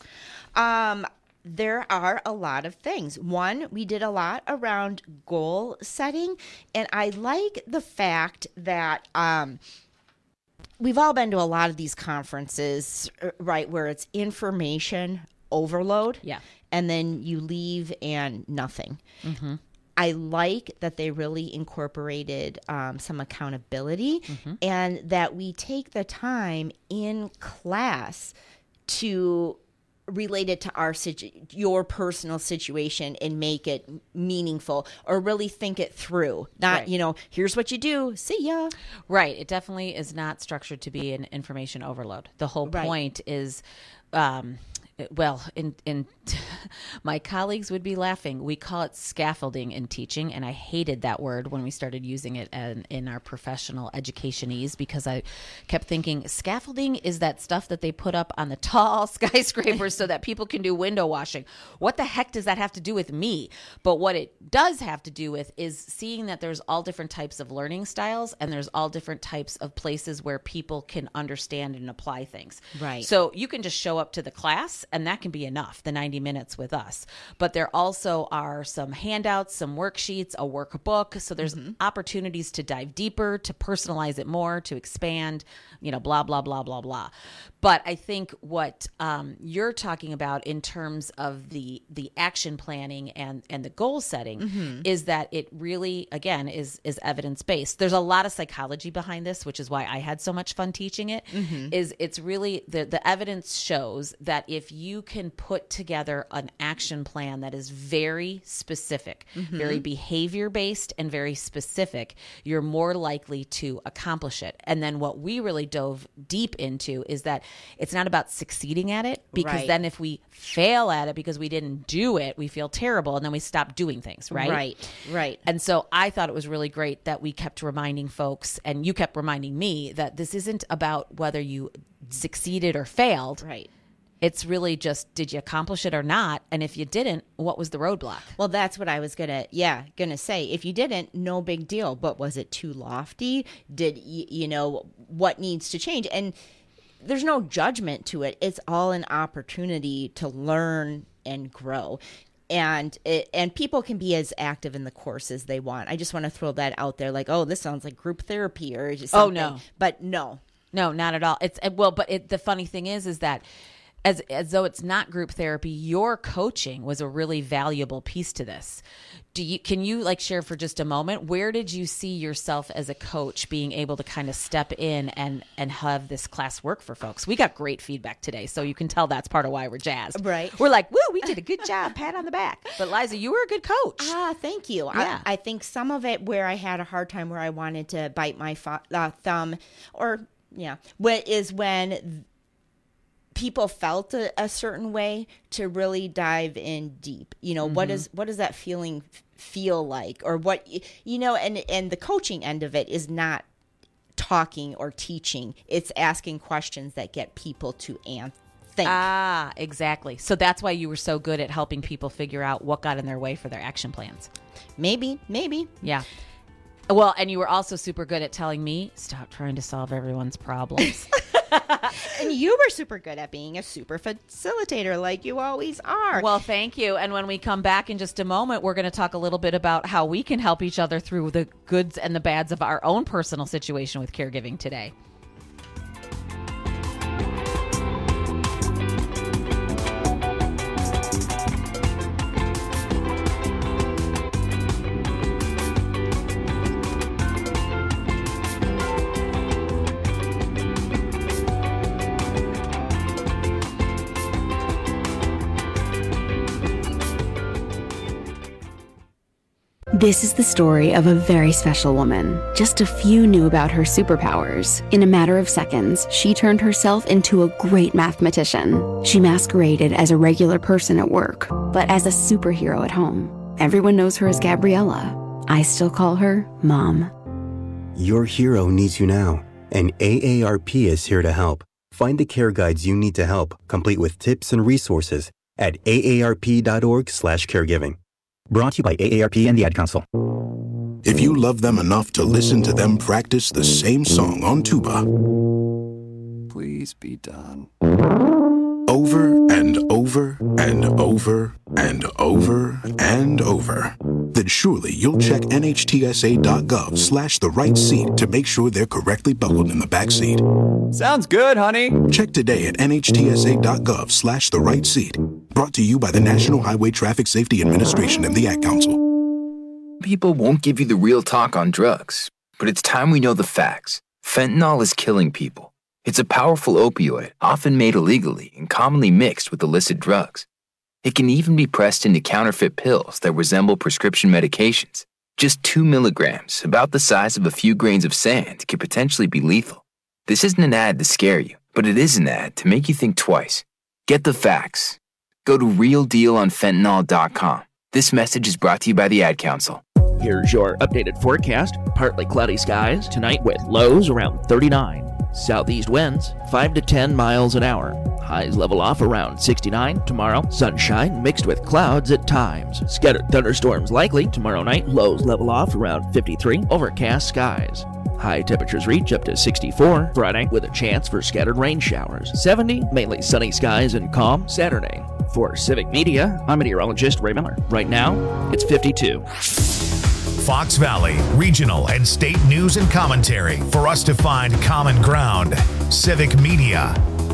There are a lot of things. One, we did a lot around goal setting, and I like the fact that we've all been to a lot of these conferences, right, where it's information overload, and then you leave and nothing. I like that they really incorporated some accountability and that we take the time in class to relate it to your personal situation and make it meaningful, or really think it through. Not, Right. Here's what you do. See ya. Right. It definitely is not structured to be an information overload. The whole point is, in my colleagues would be laughing. We call it scaffolding in teaching, and I hated that word when we started using it in our professional educationese, because I kept thinking scaffolding is that stuff that they put up on the tall skyscrapers so that people can do window washing. What the heck does that have to do with me? But what it does have to do with is seeing that there's all different types of learning styles, and there's all different types of places where people can understand and apply things. Right. So you can just show up to the class, and that can be enough, the 90 minutes with us. But there also are some handouts, some worksheets, a workbook. So there's opportunities to dive deeper, to personalize it more, to expand, blah, blah, blah, blah, blah. But I think what you're talking about in terms of the action planning and the goal setting is that it really, again, is evidence-based. There's a lot of psychology behind this, which is why I had so much fun teaching it. It's really, the evidence shows that if you can put together an action plan that is very specific, very behavior-based and very specific, you're more likely to accomplish it. And then what we really dove deep into is that it's not about succeeding at it, because then if we fail at it because we didn't do it, we feel terrible, and then we stop doing things, right? Right. And so I thought it was really great that we kept reminding folks, and you kept reminding me, that this isn't about whether you succeeded or failed. Right. It's really just, did you accomplish it or not? And if you didn't, what was the roadblock? Well, that's what I was gonna say. If you didn't, no big deal. But was it too lofty? Did what needs to change? And there's no judgment to it. It's all an opportunity to learn and grow. And people can be as active in the course as they want. I just want to throw that out there, like, oh, this sounds like group therapy or just something. Oh, no. But no, not at all. The funny thing is that as though it's not group therapy, your coaching was a really valuable piece to this. Can you share for just a moment, where did you see yourself as a coach being able to kind of step in and have this class work for folks? We got great feedback today, so you can tell that's part of why we're jazzed. Right. We're like, woo, we did a good job, pat on the back. But Liza, you were a good coach. Thank you. Yeah. I think some of it where I had a hard time, where I wanted to bite my thumb, when people felt a certain way, to really dive in deep. What does that feeling feel like, or what, and the coaching end of it is not talking or teaching. It's asking questions that get people to think. Exactly. So that's why you were so good at helping people figure out what got in their way for their action plans. Maybe. Yeah. Well, and you were also super good at telling me, stop trying to solve everyone's problems. And you were super good at being a super facilitator, like you always are. Well, thank you. And when we come back in just a moment, we're going to talk a little bit about how we can help each other through the goods and the bads of our own personal situation with caregiving today. This is the story of a very special woman. Just a few knew about her superpowers. In a matter of seconds, she turned herself into a great mathematician. She masqueraded as a regular person at work, but as a superhero at home. Everyone knows her as Gabriella. I still call her Mom. Your hero needs you now, and AARP is here to help. Find the care guides you need to help, complete with tips and resources at aarp.org/caregiving. Brought to you by AARP and the Ad Council. If you love them enough to listen to them practice the same song on tuba, please be done. Over and over and over and over and over, then surely you'll check NHTSA.gov/the right seat to make sure they're correctly buckled in the back seat. Sounds good, honey. Check today at NHTSA.gov/the right seat. Brought to you by the National Highway Traffic Safety Administration and the Ad Council. People won't give you the real talk on drugs, but it's time we know the facts. Fentanyl is killing people. It's a powerful opioid, often made illegally and commonly mixed with illicit drugs. It can even be pressed into counterfeit pills that resemble prescription medications. Just 2 milligrams, about the size of a few grains of sand, could potentially be lethal. This isn't an ad to scare you, but it is an ad to make you think twice. Get the facts. Go to realdealonfentanyl.com. This message is brought to you by the Ad Council. Here's your updated forecast. Partly cloudy skies tonight with lows around 39. Southeast winds 5 to 10 miles an hour. Highs level off around 69 tomorrow. Sunshine mixed with clouds at times. Scattered thunderstorms likely tomorrow night. Lows level off around 53. Overcast skies. High temperatures reach up to 64 Friday with a chance for scattered rain showers. 70, mainly sunny skies and calm Saturday. For Civic Media, I'm meteorologist Ray Miller. Right now, it's 52. Fox Valley, regional and state news and commentary for us to find common ground. Civic Media.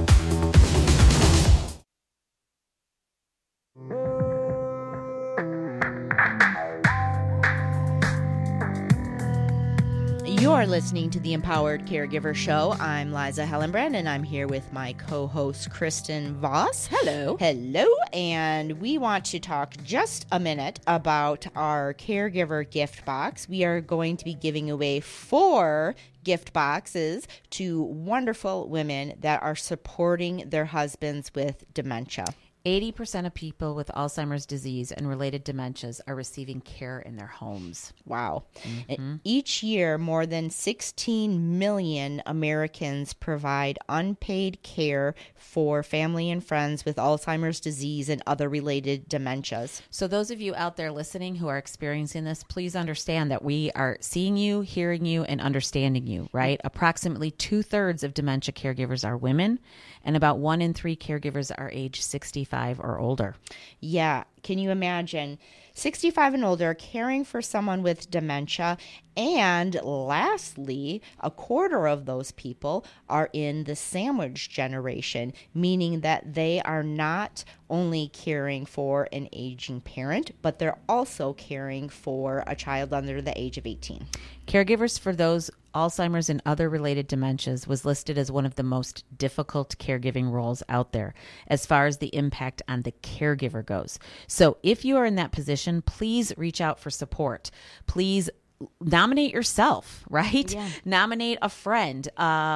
You're listening to the Empowered Caregiver Show. I'm Liza Hellenbrand, and I'm here with my co-host, Kristen Voss. Hello. Hello. And we want to talk just a minute about our caregiver gift box. We are going to be giving away 4 gift boxes to wonderful women that are supporting their husbands with dementia. 80% of people with Alzheimer's disease and related dementias are receiving care in their homes. Wow. Mm-hmm. Each year, more than 16 million Americans provide unpaid care for family and friends with Alzheimer's disease and other related dementias. So those of you out there listening who are experiencing this, please understand that we are seeing you, hearing you, and understanding you, right? Approximately 2/3 of dementia caregivers are women, and about 1 in 3 caregivers are age 65 or older. Yeah. Can you imagine 65 and older caring for someone with dementia? And lastly, 1/4 of those people are in the sandwich generation, meaning that they are not only caring for an aging parent, but they're also caring for a child under the age of 18. Caregivers for those Alzheimer's and other related dementias was listed as one of the most difficult caregiving roles out there as far as the impact on the caregiver goes. So if you are in that position, please reach out for support. Please nominate yourself, right? Yeah. Nominate a friend.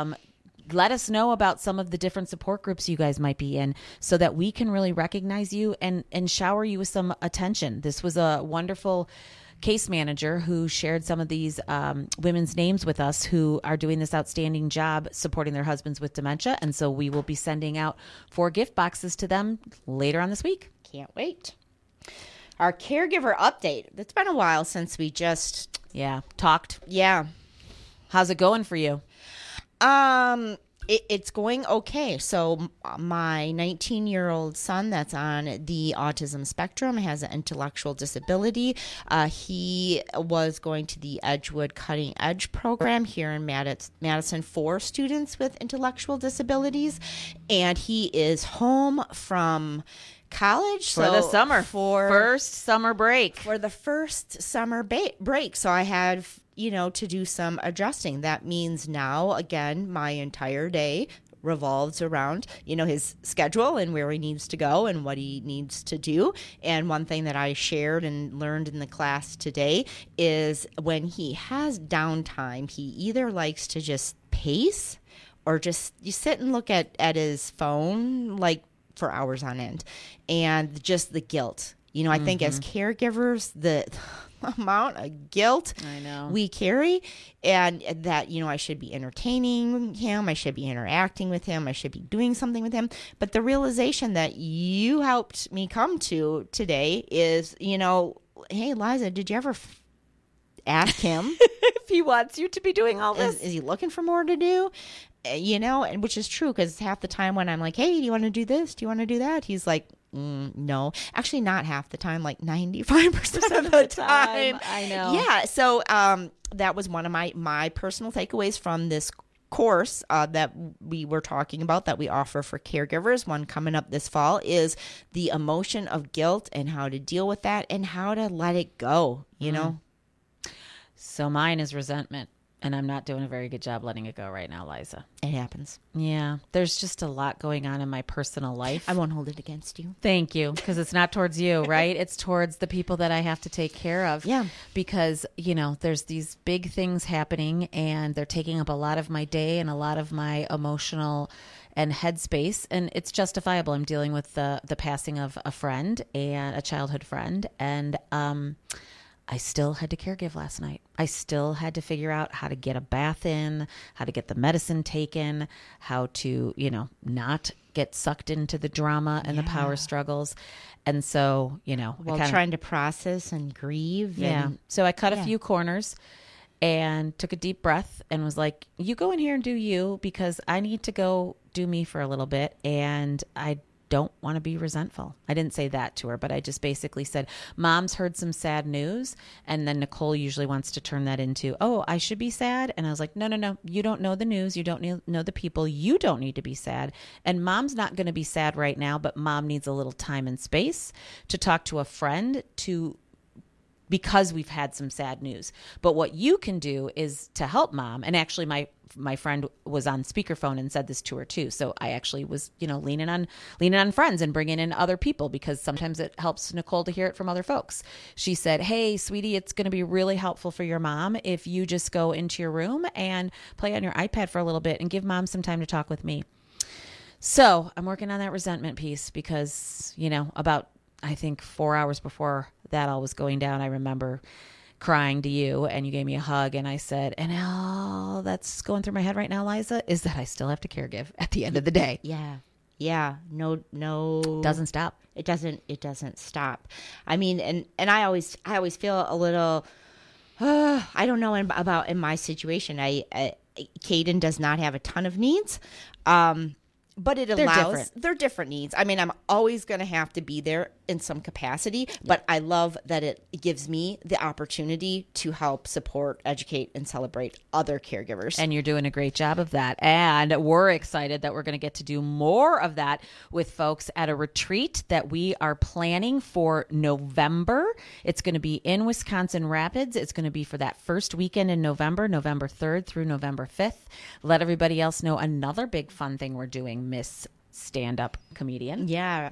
Let us know about some of the different support groups you guys might be in so that we can really recognize you and shower you with some attention. This was a wonderful case manager who shared some of these women's names with us who are doing this outstanding job supporting their husbands with dementia. And so we will be sending out 4 gift boxes to them later on this week. Can't wait. Our caregiver update. It's been a while since we just talked. Yeah. How's it going for you? It's going okay. So my 19-year-old son that's on the autism spectrum has an intellectual disability. He was going to the Edgewood Cutting Edge program here in Madison for students with intellectual disabilities. And he is home from college for the summer, first summer break. For the first summer break. So I had to do some adjusting. That means now, again, my entire day revolves around, his schedule and where he needs to go and what he needs to do. And one thing that I shared and learned in the class today is when he has downtime, he either likes to just pace or just you sit and look at his phone like for hours on end. And just the guilt. I think as caregivers, the amount of guilt we carry, and that, I should be entertaining him, I should be interacting with him, I should be doing something with him. But the realization that you helped me come to today is, hey, Liza, did you ever ask him if he wants you to be doing all this? Is he looking for more to do? And which is true, because half the time when I'm like, hey, do you want to do this? Do you want to do that? He's like, no. Actually, not half the time, like 95% of the time. I know. Yeah. So that was one of my personal takeaways from this course that we were talking about that we offer for caregivers. One coming up this fall is the emotion of guilt and how to deal with that and how to let it go, you know? So mine is resentment. And I'm not doing a very good job letting it go right now, Liza. It happens. Yeah. There's just a lot going on in my personal life. I won't hold it against you. Thank you. Because it's not towards you, right? It's towards the people that I have to take care of. Yeah. Because, there's these big things happening and they're taking up a lot of my day and a lot of my emotional and headspace. And it's justifiable. I'm dealing with the passing of a friend and a childhood friend. And, I still had to caregive last night. I still had to figure out how to get a bath in, how to get the medicine taken, how to, not get sucked into the drama and the power struggles. And so, trying to process and grieve. Yeah. And, so I cut a few corners and took a deep breath and was like, you go in here and do you, because I need to go do me for a little bit. And I don't want to be resentful. I didn't say that to her, but I just basically said, Mom's heard some sad news. And then Nicole usually wants to turn that into, oh, I should be sad. And I was like, no. You don't know the news. You don't know the people. You don't need to be sad. And Mom's not going to be sad right now, but Mom needs a little time and space to talk to a friend because we've had some sad news. But what you can do is to help Mom. And actually my friend was on speakerphone and said this to her too. So I actually was, leaning on friends and bringing in other people, because sometimes it helps Nicole to hear it from other folks. She said, hey, sweetie, it's going to be really helpful for your mom if you just go into your room and play on your iPad for a little bit and give Mom some time to talk with me. So I'm working on that resentment piece because, about, I think 4 hours before that all was going down, I remember crying to you and you gave me a hug and I said, and all that's going through my head right now, Liza, is that I still have to caregive at the end of the day. Yeah. No. Doesn't stop. It doesn't stop. I mean, and I always feel a little, I don't know about in my situation. Caden does not have a ton of needs. But it allows, they're different needs. I mean, I'm always going to have to be there in some capacity, but I love that it gives me the opportunity to help support, educate, and celebrate other caregivers. And you're doing a great job of that. And we're excited that we're going to get to do more of that with folks at a retreat that we are planning for November. It's going to be in Wisconsin Rapids. It's going to be for that first weekend in November 3rd through November 5th. Let everybody else know another big fun thing we're doing, Miss Stand-Up Comedian. Yeah.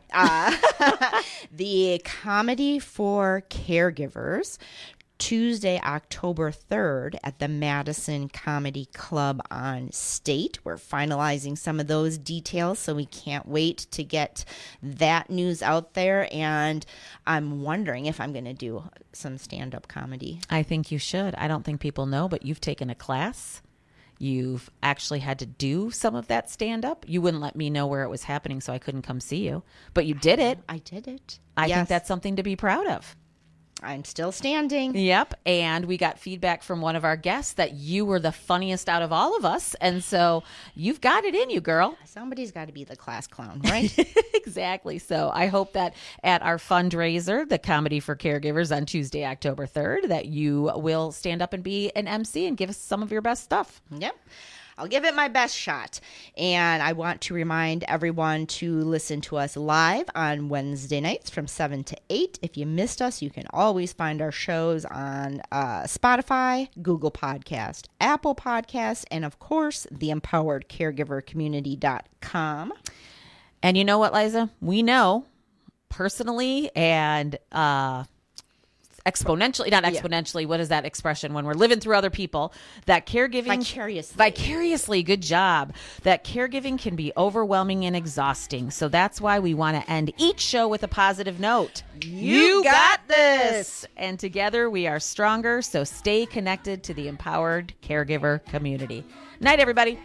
The Comedy for Caregivers, Tuesday, October 3rd at the Madison Comedy Club on State. We're finalizing some of those details, so we can't wait to get that news out there. And I'm wondering if I'm going to do some stand-up comedy. I think you should. I don't think people know, but you've taken a class. You've actually had to do some of that stand-up. You wouldn't let me know where it was happening, so I couldn't come see you. But you did it. I did it. I think that's something to be proud of. I'm still standing. Yep. And we got feedback from one of our guests that you were the funniest out of all of us. And so you've got it in you, girl. Somebody's got to be the class clown, right? Exactly. So I hope that at our fundraiser, the Comedy for Caregivers on Tuesday, October 3rd, that you will stand up and be an MC and give us some of your best stuff. Yep. I'll give it my best shot. And I want to remind everyone to listen to us live on Wednesday nights from 7 to 8. If you missed us, you can always find our shows on Spotify, Google Podcast, Apple Podcasts, and of course, theempoweredcaregivercommunity.com. And you know what, Liza? We know personally and exponentially, not exponentially, what is that expression when we're living through other people, that caregiving vicariously, good job, that caregiving can be overwhelming and exhausting. So that's why we want to end each show with a positive note. You got this. And together we are stronger. So stay connected to the empowered caregiver community. Night, everybody.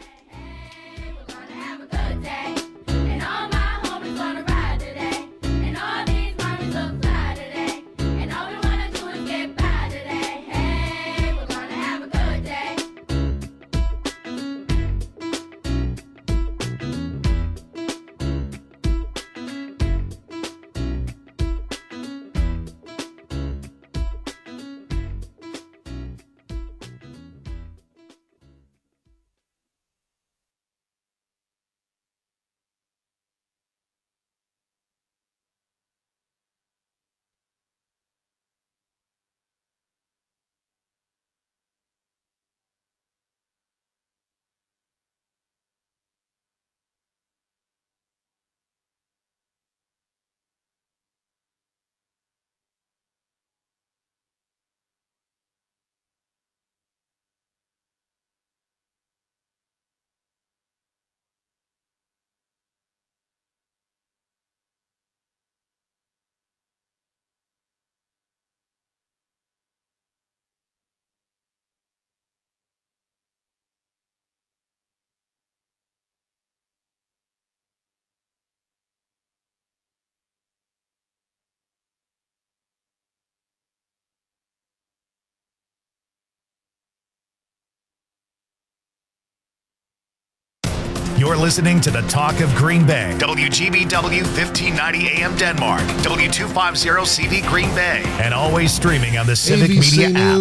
You're listening to the Talk of Green Bay. WGBW 1590 AM Denmark. W250 CV Green Bay. And always streaming on the Civic ABC Media app.